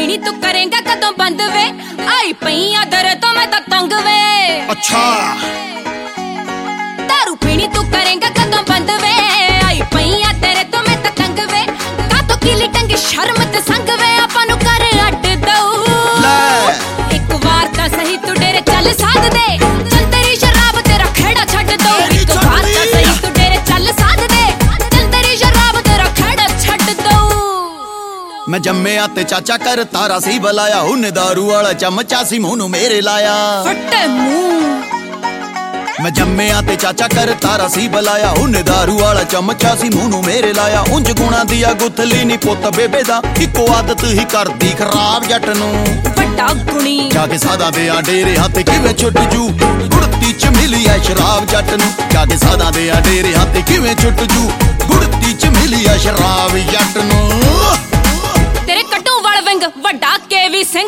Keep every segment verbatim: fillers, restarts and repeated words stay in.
पीनी तू करेंगा कदों बंद वे आई पईया दर तो मैं तो तंग वे। अच्छा दारू पीनी तू करेंगा कदों बंद वे आई पईया तेरे तो मैं तो तंग वे का तो किली टंगी शर्म ते संग वे आपां नु कर अड्ड दऊ एक बार ता सही तू डेरे चल साध दे चल तेरी शराब तेरा खेड़ा छड्ड दो एक बार ता सही तू डेरे चल साध दे चल तेरी शराब तेरा खेड़ा छड्ड दो। मैं जम्मिया ते चाचा कर तारा सी बलाया उन्हें दारू वाला चमचा सी मुंह नू मेरे लाया फटे मुंह। मैं जम्मिया ते चाचा कर तारा सी बलाया उन्हें दारू वाला चमचा सी मुंह नू मेरे लाया उंज गुणा दिया गुथली नी पुत बेबे दा इको आदत ही करदी खराब जट नू बड़ा गुणी जाके सादा दे आ डेरे हाथ किवें छुट जू गुड़ती च मिली है शराब जट नू जाके सादा दे आ डेरे हाथ किवें छुट जू गुड़ती च मिली है शराब जट नू तेरे कट्टू वाल विंग वड्डा केवी सिंह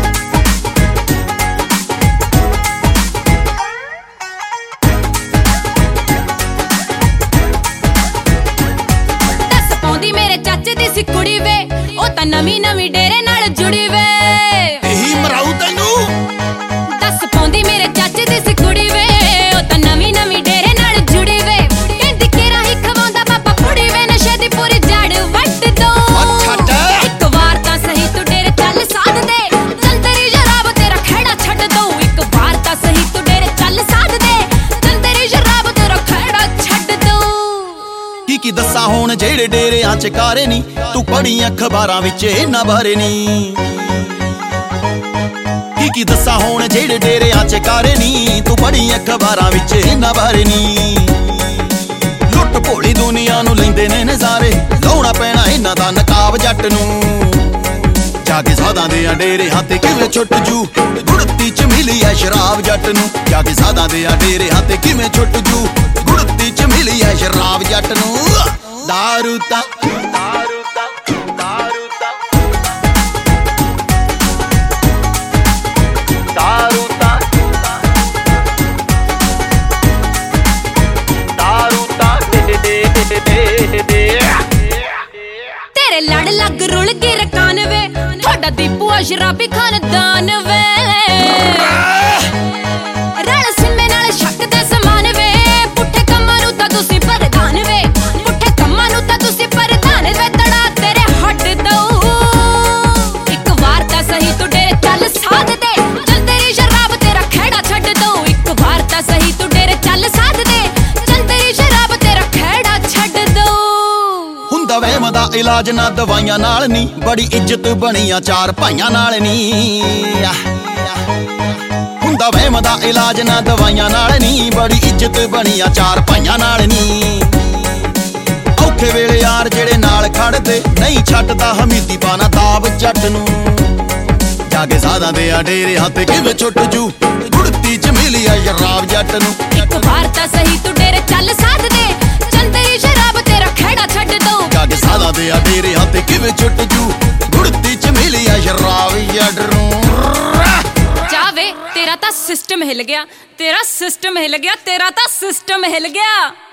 दस पौंदी मेरे चाचे दी सी कुड़ी वे ओ तां नवी नवी डेरे नाल जुड़ी वे यही मराऊ तैनू दस पौंदी मेरे चाचे दी सी कुड़ी वे ओ तां नवी नवी डेरे नाल जुड़ी वे कहंदी केरा ही खवांदा बाबा कुड़ी वे नशे दी पूरी जड़ वट दो एक बार तां सही तू डेरे चल साध दे चल तेरी शराब तेरा खेड़ा छड्ड दो एक बार तां सही तू डेरे चल साध दे चल तेरी शराब तेरा खेड़ा छड्ड दो। की की दस्सा होण जेड़े डेरियां च कारे नी तू पढ़ी अखबारां विच इन्हां बारे नी की की दस्सा होण जेड़े डेरियां च कारे नी तू पढ़ी अखबारां विच इन्हां बारे नी लुੱਟ भोली दुनिया नू लैंदे ने नज़ारे लाउणा पैणा इन्हां दा नकाब जट नू जाके सादा दे आ डेरे हाथ किवें छुट जू गुड़ती च मिली है शराब जट नू जाके सादा दे आ डेरे हाथ किवें छुट जू गुड़ती च मिली है शराब जट नू दारू ता दारू ता दारू ता दारू ता दारू ता तेरे लड़ लग रुल के रकान वे थोड़ा दीपू शराबी खानदान वे रल सिमे नाल शक दे समान वे पुठे कम्मां नू तां तुसीं प्रधान वे पुठे कम्मां नू तां तुसीं प्रधान वे तड़ा तेरे हट दऊ एक बार तां सही तू डेरे चल साध दे चल तेरी शराब तेरा खेड़ा छड्ड दो एक बार तां सही तू डेरे चल साध दे चल तेरी शराब तेरा खेड़ा छड्ड दो। हुंदा वहम दा इलाज ना दवाइयां नाल नी बड़ी इज्जत बनी आ चार भाइयां नाल नी हुंदा वहम दा इलाज ना दवाइयां नाल नी बड़ी इज्जत बनी आ चार भाइयां नाल नी औखे वेले यार जेड़े नाल खड़दे नहीं छड्डदा हमीदी पाना दाब जट नू जाके सादा दे आ डेरे हाथ किवें छुट जू गुड़ती च मिली आ शराब जट नू एक बार तां सही तू डेरे चल साध दे चल तेरी शराब तेरा खेड़ा छड्ड दो जाके सादा दे आ डेरे हाथ किवें छुट जू गुड़ती च मिली आ शराब जट नू जावे तेरा तां सिस्टम हिल गया तेरा सिस्टम हिल गया तेरा तां सिस्टम हिल गया।